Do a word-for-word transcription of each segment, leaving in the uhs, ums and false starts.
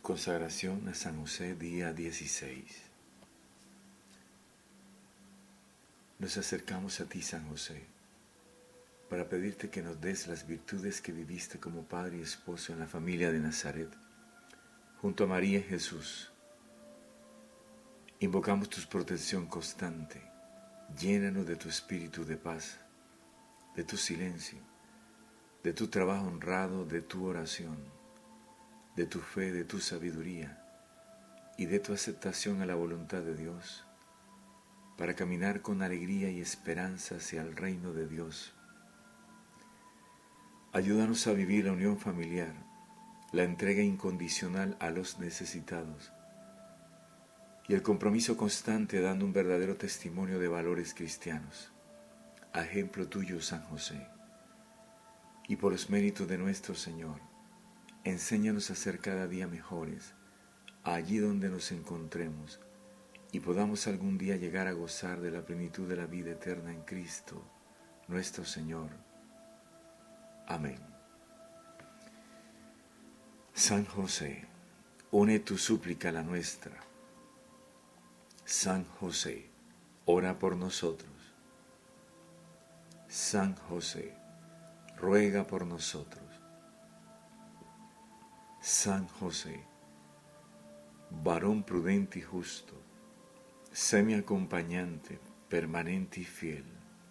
Consagración a San José, día dieciséis. Nos acercamos a ti, San José, para pedirte que nos des las virtudes que viviste como padre y esposo en la familia de Nazaret, junto a María y Jesús. Invocamos tu protección constante. Llénanos de tu espíritu de paz, de tu silencio, de tu trabajo honrado, de tu oración, de tu fe, de tu sabiduría y de tu aceptación a la voluntad de Dios, para caminar con alegría y esperanza hacia el reino de Dios. Ayúdanos a vivir la unión familiar, la entrega incondicional a los necesitados y el compromiso constante dando un verdadero testimonio de valores cristianos. A ejemplo tuyo, San José, y por los méritos de nuestro Señor, enséñanos a ser cada día mejores, allí donde nos encontremos, y podamos algún día llegar a gozar de la plenitud de la vida eterna en Cristo, nuestro Señor. Amén. San José, une tu súplica a la nuestra. San José, ora por nosotros. San José, ruega por nosotros. San José, varón prudente y justo, sé mi acompañante, permanente y fiel.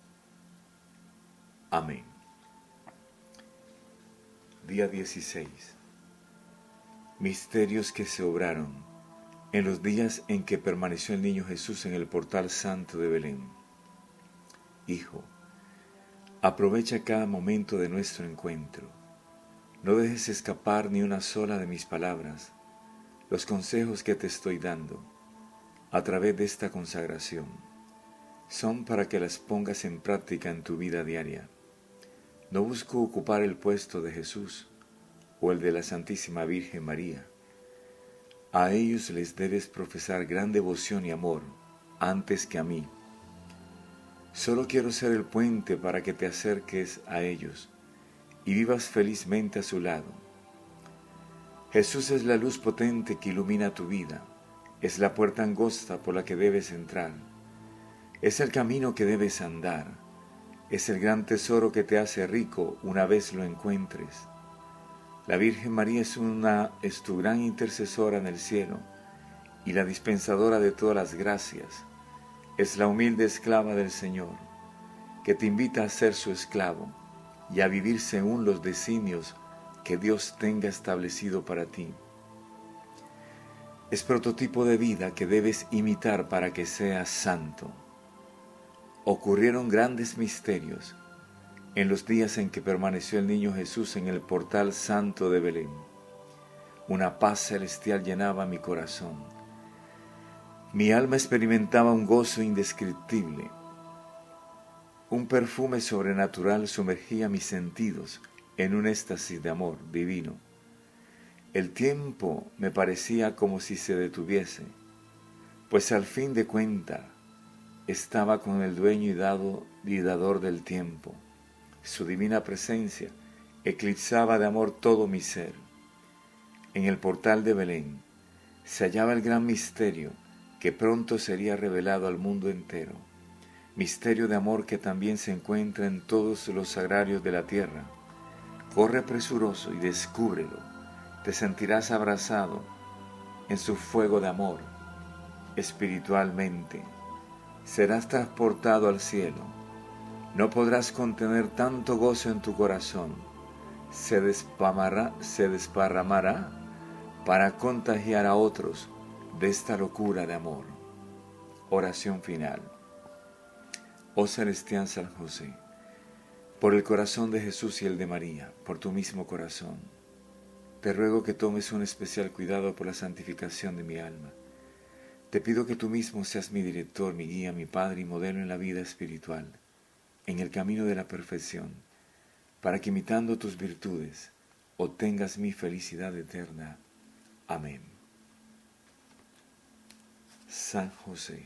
Amén. Día dieciséis. Misterios que se obraron en los días en que permaneció el niño Jesús en el portal santo de Belén. Hijo, aprovecha cada momento de nuestro encuentro. No dejes escapar ni una sola de mis palabras, los consejos que te estoy dando a través de esta consagración. Son para que las pongas en práctica en tu vida diaria. No busco ocupar el puesto de Jesús o el de la Santísima Virgen María. A ellos les debes profesar gran devoción y amor antes que a mí. Solo quiero ser el puente para que te acerques a ellos y vivas felizmente a su lado. Jesús es la luz potente que ilumina tu vida, es la puerta angosta por la que debes entrar, es el camino que debes andar, es el gran tesoro que te hace rico una vez lo encuentres. La Virgen María es, una, es tu gran intercesora en el cielo y la dispensadora de todas las gracias. Es la humilde esclava del Señor, que te invita a ser su esclavo y a vivir según los designios que Dios tenga establecido para ti. Es prototipo de vida que debes imitar para que seas santo. Ocurrieron grandes misterios en los días en que permaneció el niño Jesús en el portal santo de Belén. Una paz celestial llenaba mi corazón. Mi alma experimentaba un gozo indescriptible. Un perfume sobrenatural sumergía mis sentidos en un éxtasis de amor divino. El tiempo me parecía como si se detuviese, pues al fin de cuentas estaba con el dueño y, dado, y dador del tiempo. Su divina presencia eclipsaba de amor todo mi ser. En el portal de Belén se hallaba el gran misterio que pronto sería revelado al mundo entero. Misterio de amor que también se encuentra en todos los sagrarios de la tierra. Corre presuroso y descúbrelo. Te sentirás abrazado en su fuego de amor. Espiritualmente, serás transportado al cielo. No podrás contener tanto gozo en tu corazón. Se desparramará, se desparramará para contagiar a otros de esta locura de amor. Oración final. Oh celestial San José, por el corazón de Jesús y el de María, por tu mismo corazón, te ruego que tomes un especial cuidado por la santificación de mi alma. Te pido que tú mismo seas mi director, mi guía, mi Padre y modelo en la vida espiritual, en el camino de la perfección, para que imitando tus virtudes obtengas mi felicidad eterna. Amén. San José,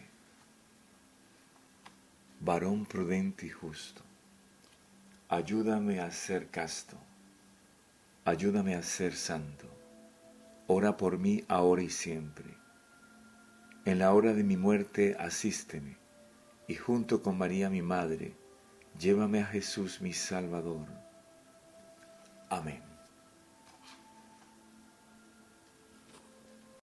varón prudente y justo, ayúdame a ser casto, ayúdame a ser santo, ora por mí ahora y siempre. En la hora de mi muerte, asísteme, y junto con María mi Madre, llévame a Jesús mi Salvador. Amén.